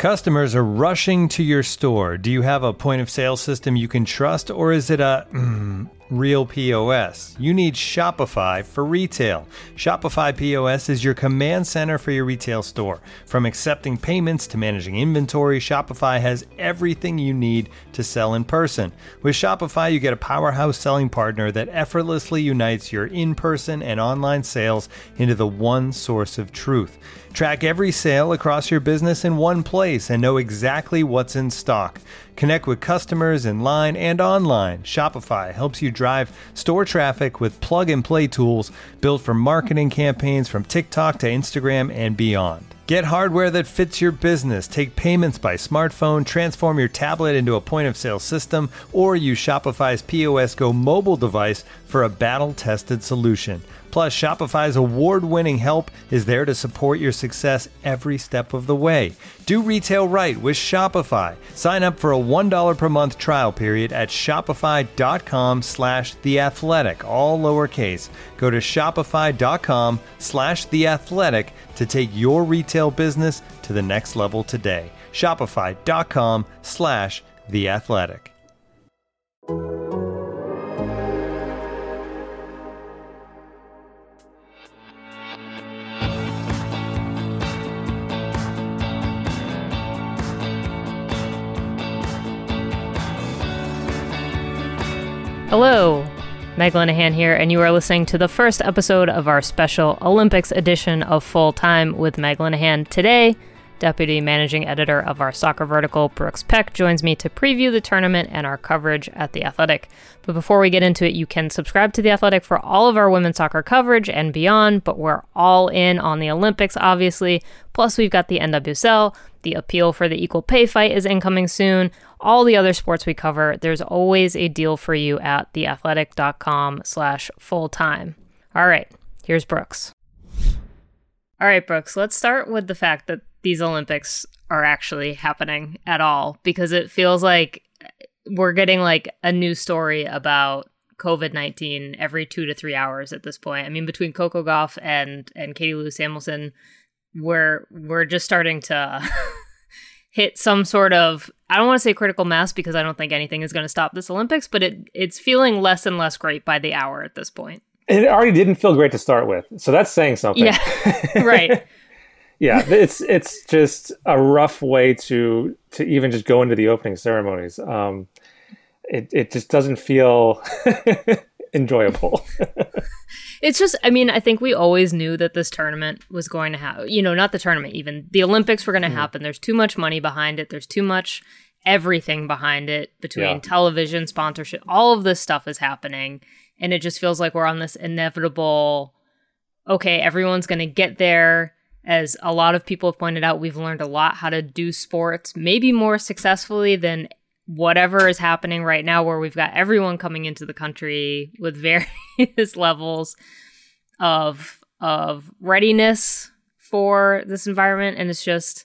Customers are rushing to your store. Do you have a point of sale system you can trust, or is it a real POS? You need Shopify for retail. Shopify POS is your command center for your retail store. From accepting payments to managing inventory, Shopify has everything you need to sell in person. With Shopify, you get a powerhouse selling partner that effortlessly unites your in-person and online sales into the one source of truth. Track every sale across your business in one place and know exactly what's in stock. Connect with customers in line and online. Shopify helps you drive store traffic with plug-and-play tools built for marketing campaigns from TikTok to Instagram and beyond. Get hardware that fits your business. Take payments by smartphone, transform your tablet into a point-of-sale system, or use Shopify's POS Go mobile device for a battle-tested solution. Plus, Shopify's award-winning help is there to support your success every step of the way. Do retail right with Shopify. Sign up for a $1 per month trial period at shopify.com/theathletic, all lowercase. Go to shopify.com/theathletic to take your retail business to the next level today. Shopify.com/theathletic. Hello, Meg Linehan here, and you are listening to the first episode of our special Olympics edition of Full Time with Meg Linehan. Today, Deputy Managing Editor of our soccer vertical, Brooks Peck, joins me to preview the tournament and our coverage at The Athletic. But before we get into it, you can subscribe to The Athletic for all of our women's soccer coverage and beyond, but we're all in on the Olympics, obviously. Plus, we've got the NWSL. The appeal for the equal pay fight is incoming soon. All the other sports we cover, there's always a deal for you at theathletic.com/fulltime. All right, here's Brooks. All right, Brooks, let's start with the fact that these Olympics are actually happening at all, because it feels like we're getting like a news story about COVID-19 every 2 to 3 hours at this point. I mean, between Coco Gauff and Katie Lou Samuelson, we're just starting to hit some sort of, I don't want to say critical mass because I don't think anything is going to stop this Olympics, but it's feeling less and less great by the hour at this point. It already didn't feel great to start with, so that's saying something. Yeah, right. Yeah, it's just a rough way to even just go into the opening ceremonies. It just doesn't feel enjoyable. It's just, I mean, I think we always knew that this tournament was going to happen. You know, not the tournament, even the Olympics were going to happen. There's too much money behind it. There's too much everything behind it between television, sponsorship. All of this stuff is happening. And it just feels like we're on this inevitable, okay, everyone's going to get there. As a lot of people have pointed out, we've learned a lot how to do sports, maybe more successfully than whatever is happening right now, where we've got everyone coming into the country with various levels of readiness for this environment. And it's just,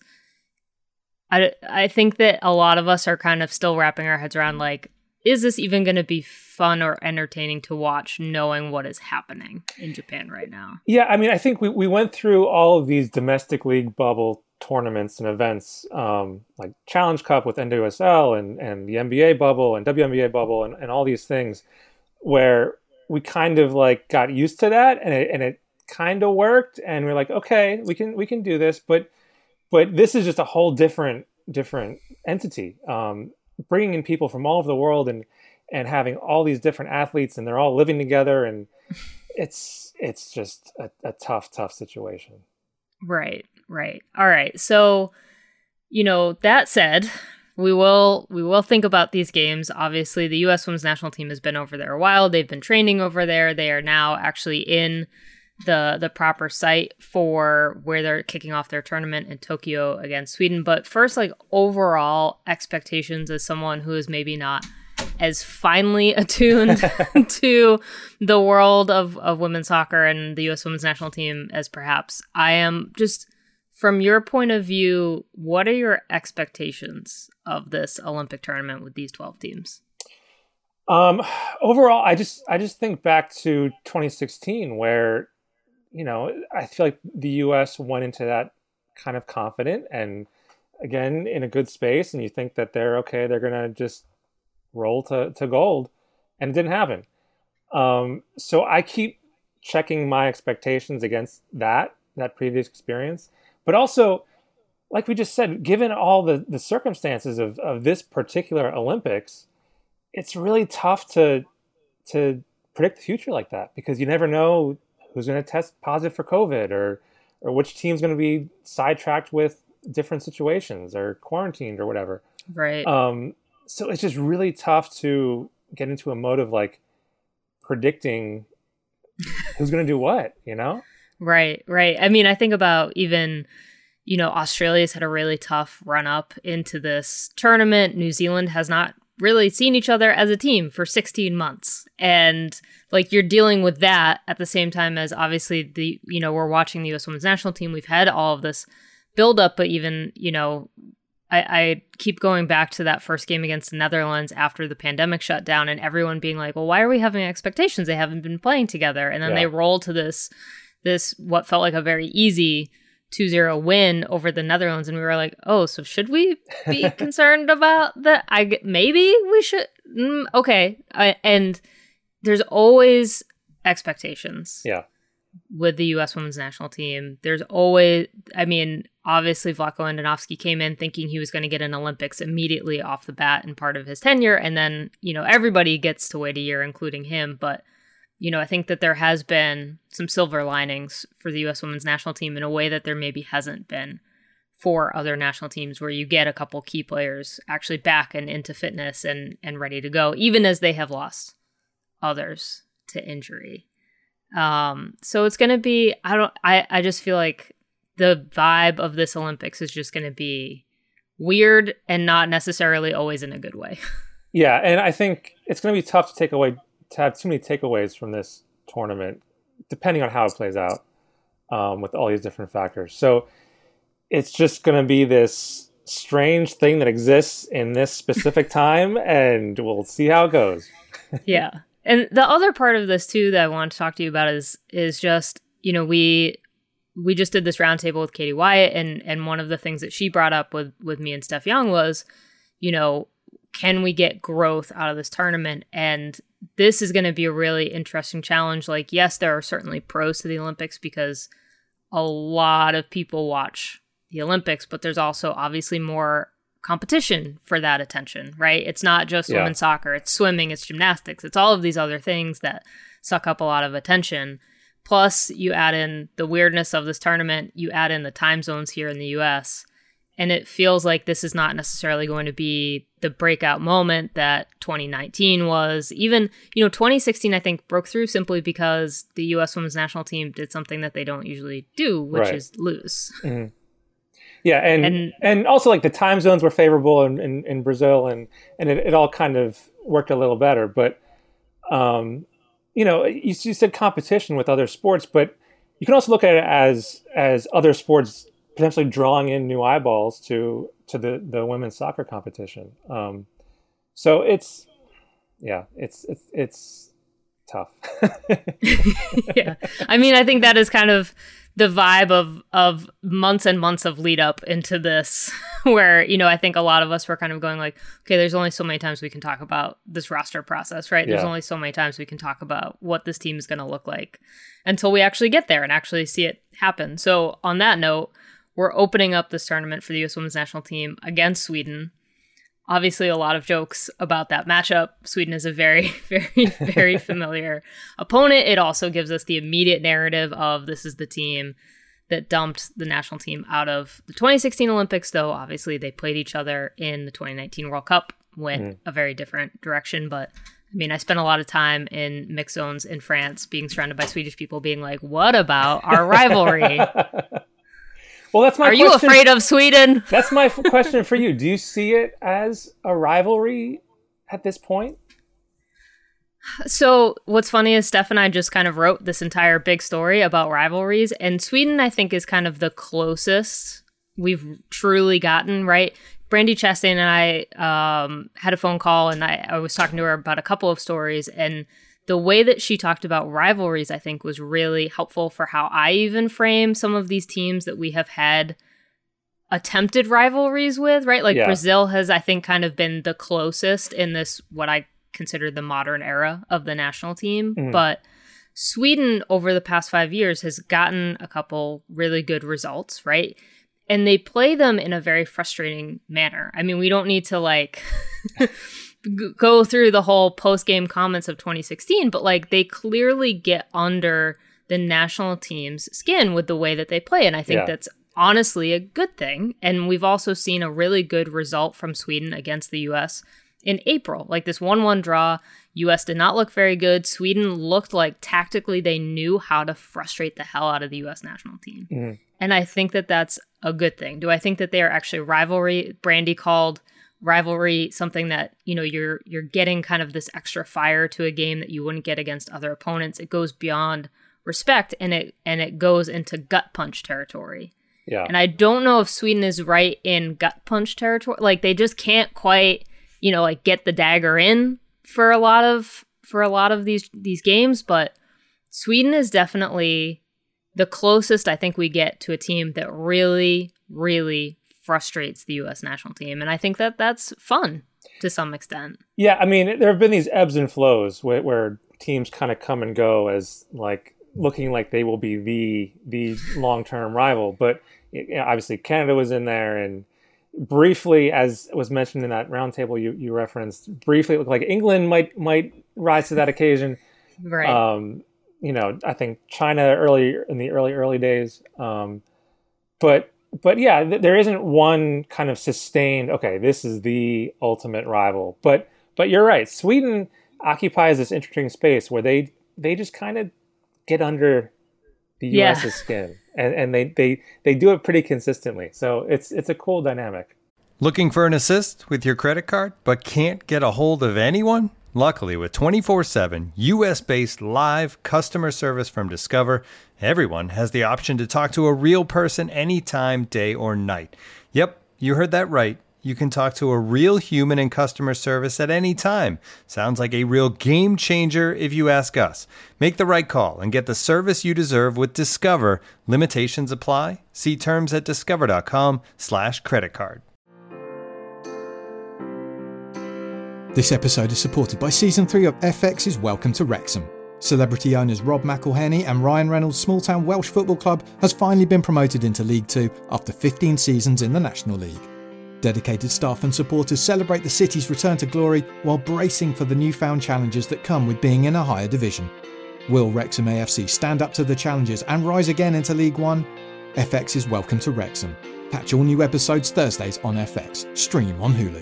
I think that a lot of us are kind of still wrapping our heads around, like, is this even going to be fun or entertaining to watch, knowing what is happening in Japan right now? Yeah, I mean, I think we went through all of these domestic league bubble tournaments and events, like Challenge Cup with NWSL and the NBA bubble and WNBA bubble and all these things, where we kind of like got used to that and it kind of worked, and we're like, okay, we can do this, but this is just a whole different entity. Bringing in people from all over the world and having all these different athletes, and they're all living together, and it's just a tough situation. Right. All right. So, you know, that said, we will think about these games. Obviously, the U.S. women's national team has been over there a while. They've been training over there. They are now actually in the proper site for where they're kicking off their tournament in Tokyo against Sweden. But first, like, overall expectations as someone who is maybe not as finely attuned to the world of women's soccer and the U.S. women's national team as perhaps I am. Just from your point of view, what are your expectations of this Olympic tournament with these 12 teams? Overall, I just think back to 2016, where, you know, I feel like the U.S. went into that kind of confident, and again in a good space, and you think that they're okay, they're gonna just roll to gold, and it didn't happen. So I keep checking my expectations against that previous experience, but also, like we just said, given all the circumstances of this particular Olympics, it's really tough to predict the future like that, because you never know who's going to test positive for COVID, or which team's going to be sidetracked with different situations or quarantined or whatever. Right. So it's just really tough to get into a mode of like predicting who's going to do what, you know? Right. I mean, I think about even, Australia's had a really tough run up into this tournament. New Zealand has not really seen each other as a team for 16 months. And like, you're dealing with that at the same time as obviously we're watching the US women's national team. We've had all of this build up, but even, I keep going back to that first game against the Netherlands after the pandemic shut down, and everyone being like, well, why are we having expectations? They haven't been playing together. And then they roll to this what felt like a very easy 2-0 win over the Netherlands. And we were like, oh, so should we be concerned about that? Maybe we should. Okay. And there's always expectations. Yeah. With the U.S. women's national team. There's always, obviously Vlatko Andonovski came in thinking he was going to get an Olympics immediately off the bat in part of his tenure. And then, everybody gets to wait a year, including him. But, I think that there has been some silver linings for the U.S. women's national team in a way that there maybe hasn't been for other national teams, where you get a couple key players actually back and into fitness and ready to go, even as they have lost others to injury. So it's going to be, I just feel like the vibe of this Olympics is just going to be weird and not necessarily always in a good way. Yeah. And I think it's going to be tough to have too many takeaways from this tournament, depending on how it plays out, with all these different factors. So it's just going to be this strange thing that exists in this specific time, and we'll see how it goes. Yeah. And the other part of this too that I want to talk to you about is just, we just did this roundtable with Katie Wyatt, and one of the things that she brought up with me and Steph Young was, can we get growth out of this tournament? And this is going to be a really interesting challenge. Like, yes, there are certainly pros to the Olympics because a lot of people watch the Olympics, but there's also obviously more competition for that attention, right? It's not just women's soccer, it's swimming, it's gymnastics, it's all of these other things that suck up a lot of attention. Plus, you add in the weirdness of this tournament, you add in the time zones here in the US, and it feels like this is not necessarily going to be the breakout moment that 2019 was. Even, 2016, I think, broke through simply because the US women's national team did something that they don't usually do, which is lose. Mm-hmm. Yeah, and also like the time zones were favorable in Brazil, and it all kind of worked a little better. But you said competition with other sports, but you can also look at it as other sports potentially drawing in new eyeballs to the women's soccer competition. So it's tough. Yeah, I think that is kind of the vibe of months and months of lead up into this, where, I think a lot of us were kind of going like, okay, there's only so many times we can talk about this roster process, right? There's only so many times we can talk about what this team is going to look like until we actually get there and actually see it happen. So on that note, we're opening up this tournament for the U.S. women's national team against Sweden. Obviously, a lot of jokes about that matchup. Sweden is a very, very, very familiar opponent. It also gives us the immediate narrative of this is the team that dumped the national team out of the 2016 Olympics, though obviously they played each other in the 2019 World Cup, went a very different direction. But I spent a lot of time in mixed zones in France being surrounded by Swedish people being like, what about our rivalry? Well, that's my question. Are you afraid of Sweden? That's my question for you. Do you see it as a rivalry at this point? So what's funny is Steph and I just kind of wrote this entire big story about rivalries, and Sweden, I think, is kind of the closest we've truly gotten, right? Brandy Chastain and I had a phone call, and I was talking to her about a couple of stories, and the way that she talked about rivalries, I think, was really helpful for how I even frame some of these teams that we have had attempted rivalries with, right? Like Yeah. Brazil has, I think, kind of been the closest in this, what I consider the modern era of the national team. But Sweden over the past 5 years has gotten a couple really good results, right? And they play them in a very frustrating manner. I mean, we don't need to like go through the whole post-game comments of 2016, but like they clearly get under the national team's skin with the way that they play. And I think that's honestly a good thing. And we've also seen a really good result from Sweden against the US in April. Like this 1-1 draw, US did not look very good. Sweden looked like tactically they knew how to frustrate the hell out of the US national team. And I think that that's a good thing. Do I think that they are actually rivalry? Brandy called rivalry something that, you know, you're getting kind of this extra fire to a game that you wouldn't get against other opponents. It goes beyond respect and it goes into gut punch territory. Yeah. And I don't know if Sweden is right in gut punch territory. Like they just can't quite, you know, like get the dagger in for a lot of these games, but Sweden is definitely the closest I think we get to a team that really, really frustrates the U.S. national team. And I think that that's fun to some extent. Yeah, I mean, there have been these ebbs and flows where teams kind of come and go as like looking like they will be the long-term rival. But obviously Canada was in there, and briefly, as was mentioned in that roundtable you referenced, briefly it looked like England might rise to that occasion. Right. You know, I think China in the early days. But yeah, there isn't one kind of sustained, okay, this is the ultimate rival. But you're right. Sweden occupies this interesting space where they just kind of get under the US's skin, and they do it pretty consistently. So it's a cool dynamic. Looking for an assist with your credit card, but can't get a hold of anyone? Luckily, with 24/7 US-based live customer service from Discover, everyone has the option to talk to a real person anytime, day or night. Yep, you heard that right. You can talk to a real human in customer service at any time. Sounds like a real game changer if you ask us. Make the right call and get the service you deserve with Discover. Limitations apply. See terms at discover.com/creditcard. This episode is supported by Season 3 of FX's Welcome to Wrexham. Celebrity owners Rob McElhenney and Ryan Reynolds' small-town Welsh football club has finally been promoted into League 2 after 15 seasons in the National League. Dedicated staff and supporters celebrate the city's return to glory while bracing for the newfound challenges that come with being in a higher division. Will Wrexham AFC stand up to the challenges and rise again into League 1? FX's Welcome to Wrexham. Catch all new episodes Thursdays on FX. Stream on Hulu.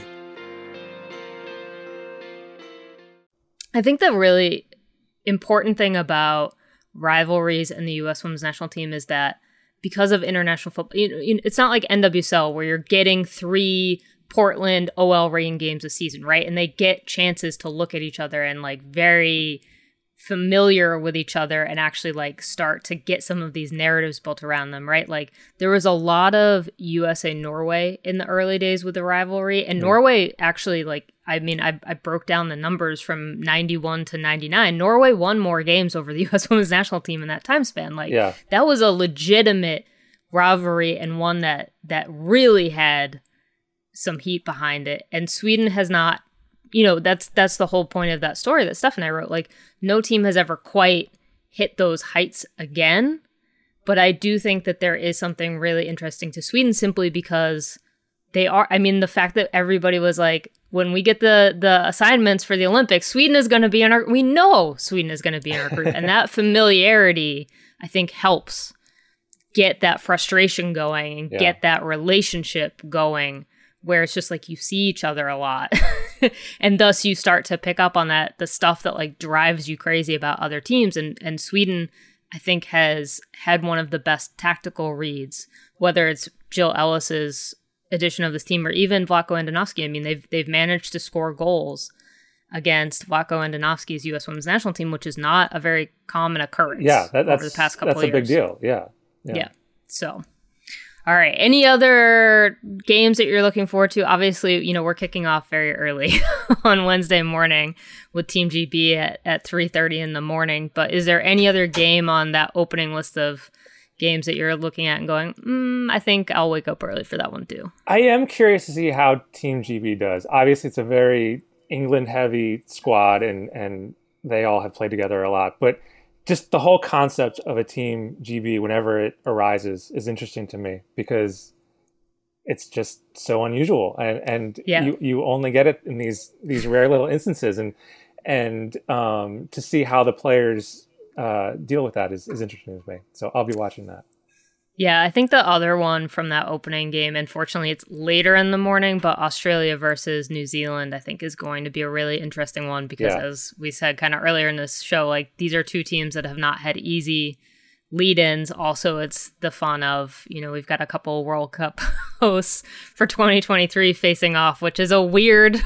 I think the really important thing about rivalries in the U.S. women's national team is that because of international football, it's not like NWSL where you're getting 3 Portland OL Reign games a season, right? And they get chances to look at each other and like very familiar with each other and actually like start to get some of these narratives built around them, right? Like there was a lot of USA Norway in the early days with the rivalry, and Norway actually, like, I mean, I broke down the numbers from 91 to 99. Norway won more games over the U.S. women's national team in that time span. Like that was a legitimate rivalry and one that really had some heat behind it. And Sweden has not, that's the whole point of that story that Steph and I wrote. Like, no team has ever quite hit those heights again. But I do think that there is something really interesting to Sweden simply because they are, I mean, the fact that everybody was like, when we get the assignments for the Olympics, Sweden is going to be in our, we know Sweden is going to be in our group. And that familiarity, I think, helps get that frustration going and get that relationship going, where it's just like you see each other a lot. And thus you start to pick up on that, the stuff that like drives you crazy about other teams. And Sweden, I think, has had one of the best tactical reads, whether it's Jill Ellis's edition of this team or even Vlatko Andonovski. I mean, they've managed to score goals against Vlatko Andonovski's U.S. women's national team, which is not a very common occurrence. Yeah, that's over the past couple of years. That's a big deal. Yeah. So, all right. Any other games that you're looking forward to? Obviously, we're kicking off very early on Wednesday morning with Team GB at 3:30 in the morning. But is there any other game on that opening list of games that you're looking at and going, I think I'll wake up early for that one too. I am curious to see how Team GB does. Obviously, it's a very England-heavy squad, and they all have played together a lot. But just the whole concept of a Team GB, whenever it arises, is interesting to me because it's just so unusual, and you only get it in these rare little instances, and to see how the players deal with that is interesting to me. So I'll be watching that. Yeah, I think the other one from that opening game, unfortunately, it's later in the morning, but Australia versus New Zealand, I think, is going to be a really interesting one because, as we said kind of earlier in this show, like these are two teams that have not had easy lead-ins. Also, it's the fun of, we've got a couple World Cup hosts for 2023 facing off, which is a weird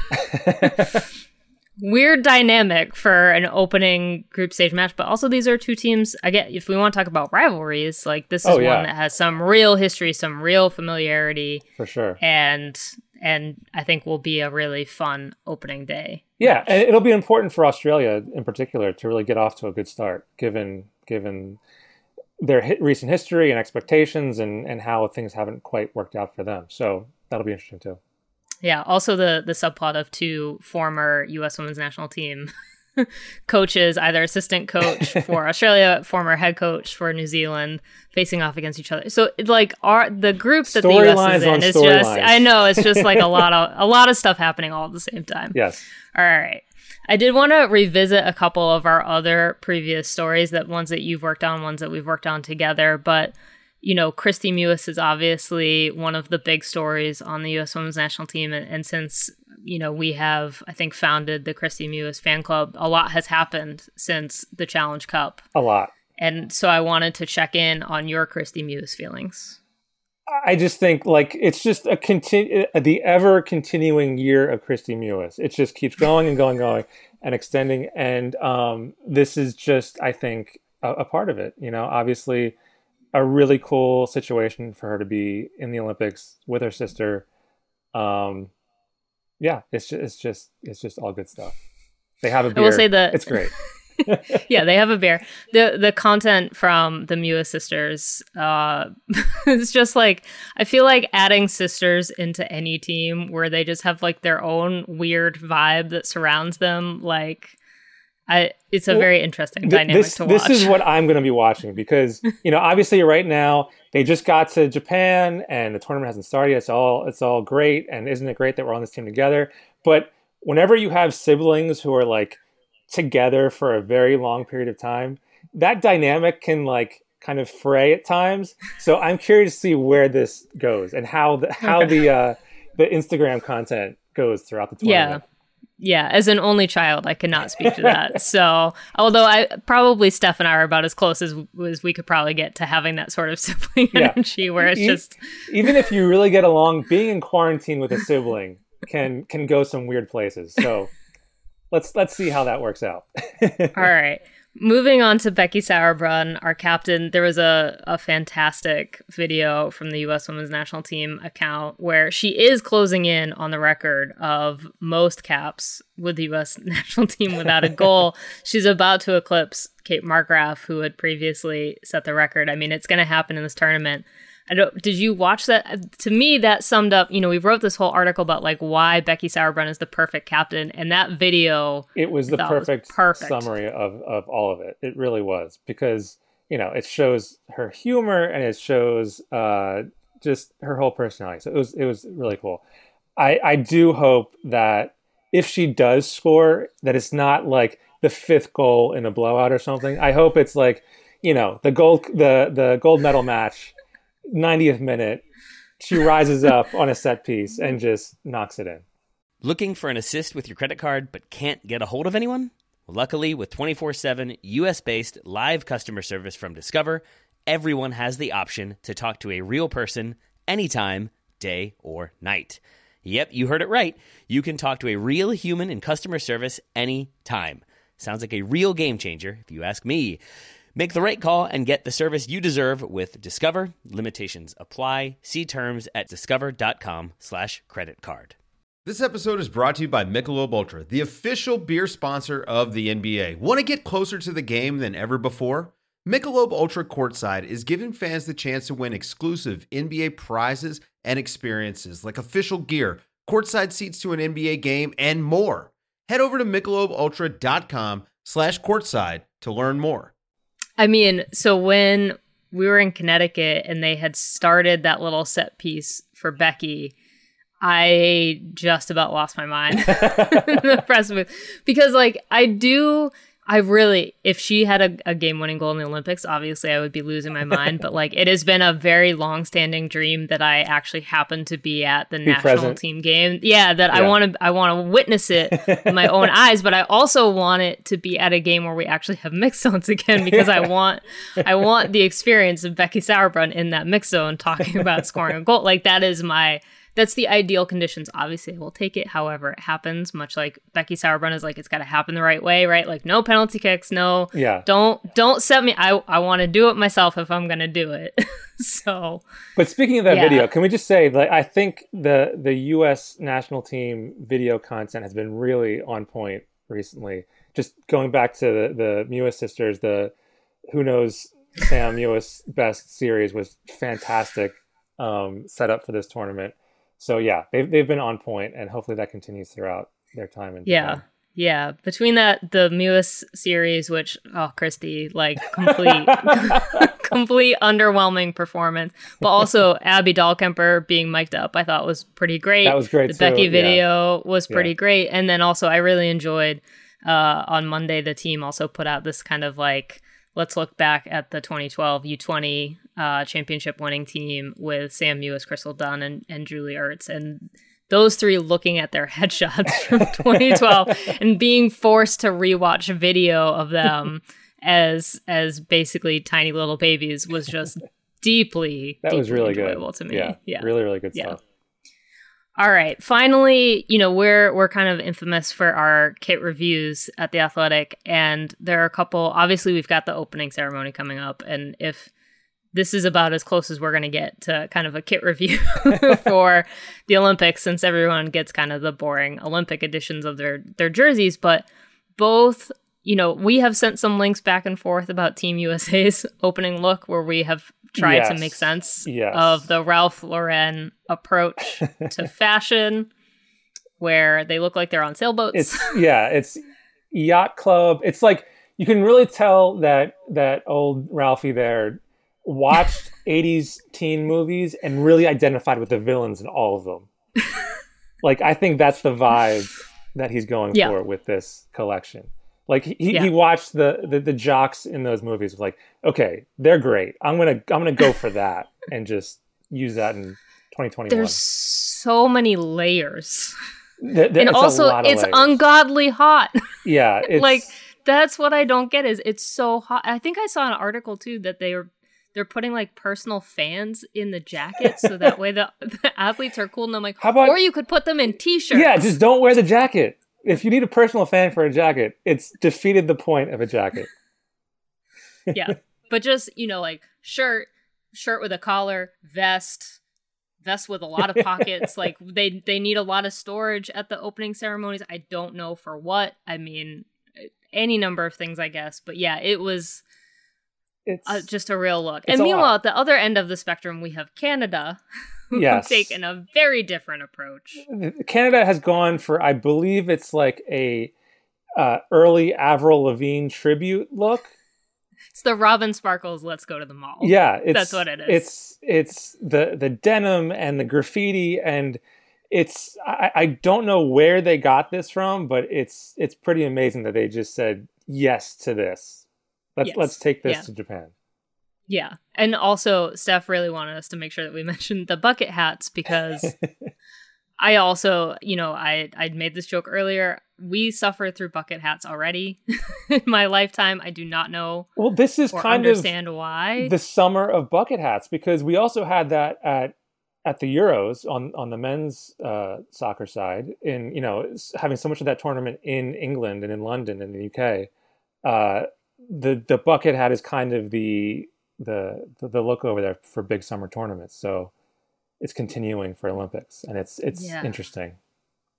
dynamic for an opening group stage match. But also these are two teams, again, if we want to talk about rivalries, like this is one that has some real history, some real familiarity. For sure. And I think will be a really fun opening day. Yeah, and it'll be important for Australia in particular to really get off to a good start, given their recent history and expectations and how things haven't quite worked out for them. So that'll be interesting too. Yeah, also the subplot of two former U.S. women's national team coaches, either assistant coach for Australia, former head coach for New Zealand, facing off against each other. So like the group that the U.S. is in is just, I know, it's just like a lot of stuff happening all at the same time. Yes. All right. I did want to revisit a couple of our other previous stories, ones that you've worked on, ones that we've worked on together, but Kristie Mewis is obviously one of the big stories on the U.S. women's national team. And since, we have, I think, founded the Kristie Mewis fan club, a lot has happened since the Challenge Cup. A lot. And so I wanted to check in on your Kristie Mewis feelings. I just think it's just the ever continuing year of Kristie Mewis. It just keeps going and going and extending. And this is just, I think, a part of it. Obviously, a really cool situation for her to be in the Olympics with her sister. It's just all good stuff. They have a beer. I will say that it's great. Yeah, they have a beer. The content from the Mewis sisters, it's just like, I feel like adding sisters into any team where they just have like their own weird vibe that surrounds them, like it's a very interesting dynamic to watch. This is what I'm going to be watching because, obviously right now they just got to Japan and the tournament hasn't started yet. It's all great. And isn't it great that we're on this team together? But whenever you have siblings who are like together for a very long period of time, that dynamic can like kind of fray at times. So I'm curious to see where this goes and how the Instagram content goes throughout the tournament. Yeah, as an only child, I cannot speak to that. So, although Steph and I are about as close as we could probably get to having that sort of sibling energy, where it's just even if you really get along, being in quarantine with a sibling can go some weird places. So, let's see how that works out. All right. Moving on to Becky Sauerbrunn, our captain, there was a fantastic video from the U.S. Women's National Team account where she is closing in on the record of most caps with the U.S. National Team without a goal. She's about to eclipse Kate Markgraf, who had previously set the record. I mean, it's going to happen in this tournament. Did you watch that? To me, that summed up, we wrote this whole article about like why Becky Sauerbrunn is the perfect captain. And that video, it was the perfect summary of all of it. It really was because, it shows her humor and it shows just her whole personality. So it was really cool. I do hope that if she does score, that it's not like the fifth goal in a blowout or something. I hope it's like, the gold medal match. 90th minute, she rises up on a set piece and just knocks it in. Looking for an assist with your credit card but can't get a hold of anyone? Luckily, with 24/7 US-based live customer service from Discover, everyone has the option to talk to a real person anytime, day or night. Yep, you heard it right. You can talk to a real human in customer service anytime. Sounds like a real game changer, if you ask me. Make the right call and get the service you deserve with Discover. Limitations apply. See terms at discover.com/creditcard. This episode is brought to you by Michelob Ultra, the official beer sponsor of the NBA. Want to get closer to the game than ever before? Michelob Ultra Courtside is giving fans the chance to win exclusive NBA prizes and experiences like official gear, courtside seats to an NBA game, and more. Head over to MichelobUltra.com/courtside to learn more. I mean, so when we were in Connecticut and they had started that little set piece for Becky, I just about lost my mind in the press booth. Because, like, if she had a game-winning goal in the Olympics, obviously I would be losing my mind. But, like, it has been a very long-standing dream that I actually happen to be at the national team game. Yeah, I want to witness it with my own eyes. But I also want it to be at a game where we actually have mixed zones again, because I want the experience of Becky Sauerbrunn in that mixed zone talking about scoring a goal. Like, that's the ideal conditions. Obviously, we'll take it however it happens, much like Becky Sauerbrunn is like, it's got to happen the right way, right? Like, no penalty kicks, don't set me. I want to do it myself if I'm going to do it. So, but speaking of that video, can we just say, like, I think the U.S. national team video content has been really on point recently. Just going back to the Mewis sisters, the Who Knows Sam Mewis Best series was fantastic set up for this tournament. So yeah, they've been on point, and hopefully that continues throughout their time in Japan. Yeah. Between the Mewis series, which, Christy, like, complete underwhelming performance, but also Abby Dahlkemper being mic'd up, I thought was pretty great. That was great. The Becky video was pretty great, and then also I really enjoyed on Monday the team also put out this kind of like, let's look back at the 2012 U20 championship winning team with Sam Mewis, Crystal Dunn, and Julie Ertz. And those three looking at their headshots from 2012 and being forced to rewatch video of them as basically tiny little babies was just deeply really enjoyable to me. Yeah. Really, really good stuff. All right. Finally, we're kind of infamous for our kit reviews at The Athletic, and there are a couple. Obviously, we've got the opening ceremony coming up, and if this is about as close as we're going to get to kind of a kit review for the Olympics, since everyone gets kind of the boring Olympic editions of their jerseys, but both, we have sent some links back and forth about Team USA's opening look, where we have tried to make sense of the Ralph Lauren approach to fashion, where they look like they're on sailboats. It's yacht club. It's like, you can really tell that old Ralphie there watched 80s teen movies and really identified with the villains in all of them. Like, I think that's the vibe that he's going for with this collection. Like, he watched the jocks in those movies, like, okay, they're great. I'm gonna go for that and just use that in 2021. There's so many layers, and also it's ungodly hot. Yeah, it's, like, that's what I don't get, is it's so hot. I think I saw an article too that they're putting like personal fans in the jackets, so that way the athletes are cool. And I'm like, or you could put them in t-shirts. Yeah, just don't wear the jacket. If you need a personal fan for a jacket, it's defeated the point of a jacket. Yeah, but just, like shirt with a collar, vest with a lot of pockets. Like, they need a lot of storage at the opening ceremonies. I don't know for what. I mean, any number of things, I guess. But yeah, it was just a real look. And meanwhile, at the other end of the spectrum, we have Canada, who have taken a very different approach. Canada has gone for, I believe it's like a early Avril Lavigne tribute look. It's the Robin Sparkles Let's Go to the Mall. Yeah, that's what it is. It's the denim and the graffiti, and it's I don't know where they got this from, but it's pretty amazing that they just said yes to this. Let's take this to Japan. Yeah. And also, Steph really wanted us to make sure that we mentioned the bucket hats, because I also, I made this joke earlier. We suffered through bucket hats already in my lifetime. I do not know. Well, this is kind of why the summer of bucket hats, because we also had that at the Euros on the men's soccer side, in having so much of that tournament in England and in London and the UK. The bucket hat is kind of the look over there for big summer tournaments. So it's continuing for Olympics, and it's interesting.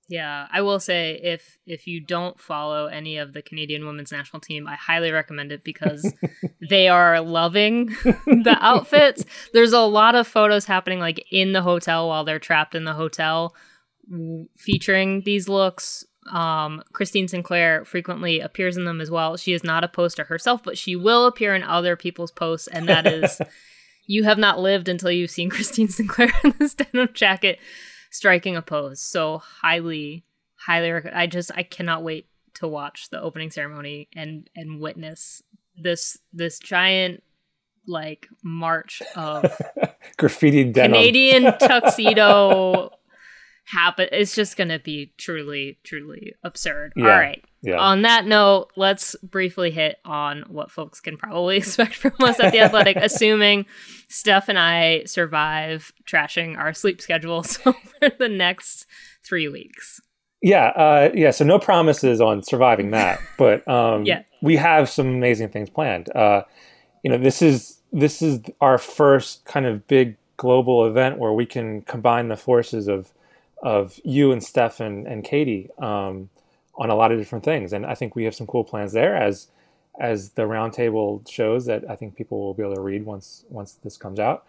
Yeah, I will say if you don't follow any of the Canadian women's national team, I highly recommend it because they are loving the outfits. There's a lot of photos happening like in the hotel while they're trapped in the hotel featuring these looks. Christine Sinclair frequently appears in them as well. She is not a poster herself, but she will appear in other people's posts, and that is you have not lived until you've seen Christine Sinclair in this denim jacket striking a pose. So highly I cannot wait to watch the opening ceremony and witness this giant like march of graffiti denim. Canadian tuxedo happen. It's just gonna be truly absurd. Yeah, all right, yeah. On that note, let's briefly hit on what folks can probably expect from us at The Athletic, assuming Steph and I survive trashing our sleep schedules over the next 3 weeks. Yeah. So no promises on surviving that, but we have some amazing things planned. This is our first kind of big global event where we can combine the forces of you and Steph and Katie on a lot of different things. And I think we have some cool plans there as the roundtable shows that I think people will be able to read once this comes out.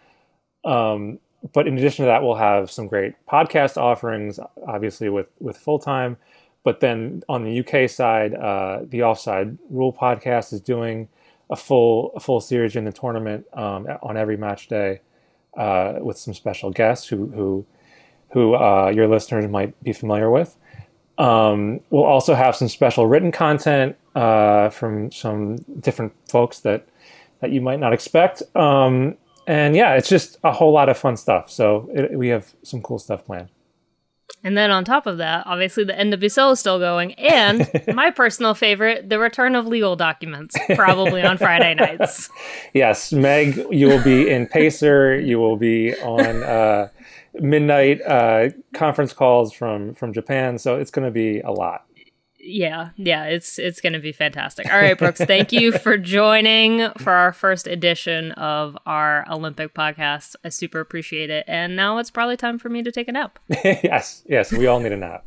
But in addition to that, we'll have some great podcast offerings, obviously with Full Time. But then on the UK side, the Offside Rule podcast is doing a full series in the tournament on every match day with some special guests who your listeners might be familiar with. We'll also have some special written content from some different folks that you might not expect. And yeah, it's just a whole lot of fun stuff. So we have some cool stuff planned. And then on top of that, obviously the NWSL is still going. And my personal favorite, the return of legal documents, probably on Friday nights. Yes, Meg, you will be in Pacer. You will be on midnight conference calls from Japan. So it's going to be a lot. Yeah, it's going to be fantastic. All right, Brooks, thank you for joining for our first edition of our Olympic podcast. I super appreciate it. And now it's probably time for me to take a nap. Yes, we all need a nap.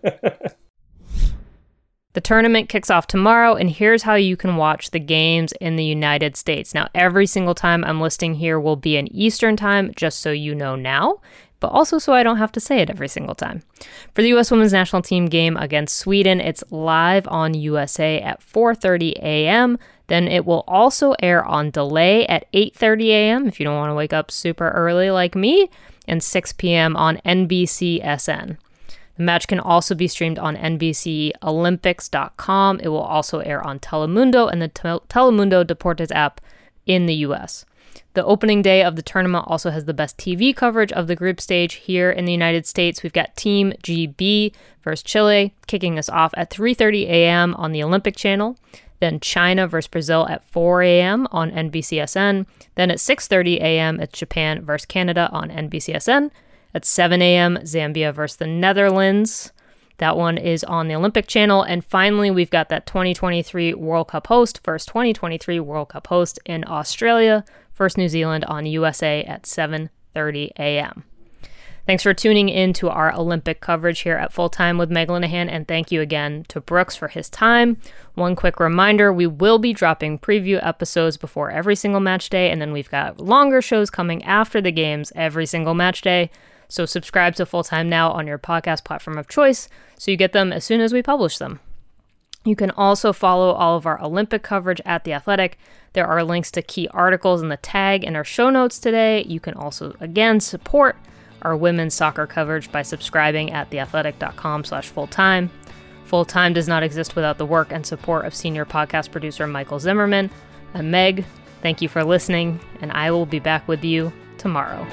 The tournament kicks off tomorrow, and here's how you can watch the games in the United States. Now, every single time I'm listing here will be in Eastern time, just so you know now, but also so I don't have to say it every single time. For the U.S. Women's National Team game against Sweden, it's live on USA at 4:30 a.m. Then it will also air on delay at 8:30 a.m. if you don't want to wake up super early like me, and 6 p.m. on NBCSN. The match can also be streamed on NBCOlympics.com. It will also air on Telemundo and the Telemundo Deportes app in the U.S. The opening day of the tournament also has the best TV coverage of the group stage here in the United States. We've got Team GB versus Chile kicking us off at 3:30 a.m. on the Olympic Channel. Then China versus Brazil at 4 a.m. on NBCSN. Then at 6:30 a.m. it's Japan versus Canada on NBCSN. At 7 a.m., Zambia versus the Netherlands. That one is on the Olympic Channel. And finally, we've got that 2023 World Cup host versus 2023 World Cup host in Australia versus New Zealand on USA at 7:30 a.m. Thanks for tuning in to our Olympic coverage here at Full Time with Meg Linehan, and thank you again to Brooks for his time. One quick reminder, we will be dropping preview episodes before every single match day, and then we've got longer shows coming after the games every single match day. So subscribe to Full Time now on your podcast platform of choice so you get them as soon as we publish them. You can also follow all of our Olympic coverage at The Athletic. There are links to key articles in the tag in our show notes today. You can also, again, support our women's soccer coverage by subscribing at theathletic.com/fulltime. Full Time does not exist without the work and support of senior podcast producer Michael Zimmerman. I'm Meg. Thank you for listening, and I will be back with you tomorrow.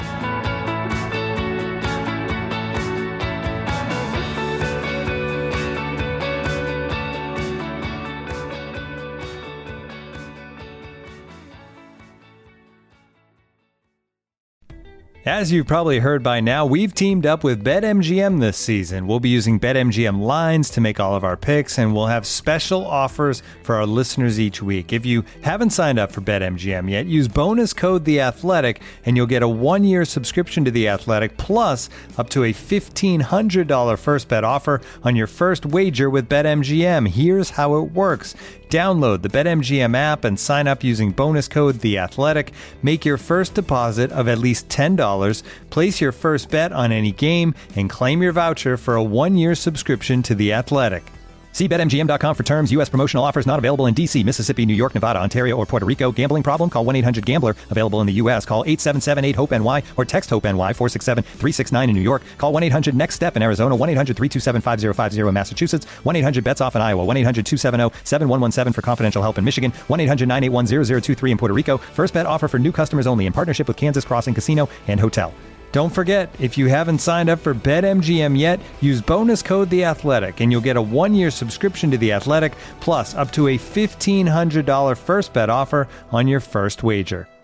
As you've probably heard by now, we've teamed up with BetMGM this season. We'll be using BetMGM lines to make all of our picks, and we'll have special offers for our listeners each week. If you haven't signed up for BetMGM yet, use bonus code The Athletic, and you'll get a 1-year subscription to The Athletic, plus up to a $1,500 first bet offer on your first wager with BetMGM. Here's how it works. Download the BetMGM app and sign up using bonus code The Athletic. Make your first deposit of at least $10. Place your first bet on any game and claim your voucher for a 1-year subscription to The Athletic. See BetMGM.com for terms. U.S. promotional offers not available in D.C., Mississippi, New York, Nevada, Ontario, or Puerto Rico. Gambling problem? Call 1-800-GAMBLER. Available in the U.S. Call 877-8-HOPE-NY or text HOPE-NY 467-369 in New York. Call 1-800-NEXT-STEP in Arizona. 1-800-327-5050 in Massachusetts. 1-800-BETS-OFF in Iowa. 1-800-270-7117 for confidential help in Michigan. 1-800-981-0023 in Puerto Rico. First bet offer for new customers only in partnership with Kansas Crossing Casino and Hotel. Don't forget, if you haven't signed up for BetMGM yet, use bonus code The Athletic, and you'll get a 1-year subscription to The Athletic, plus up to a $1,500 first bet offer on your first wager.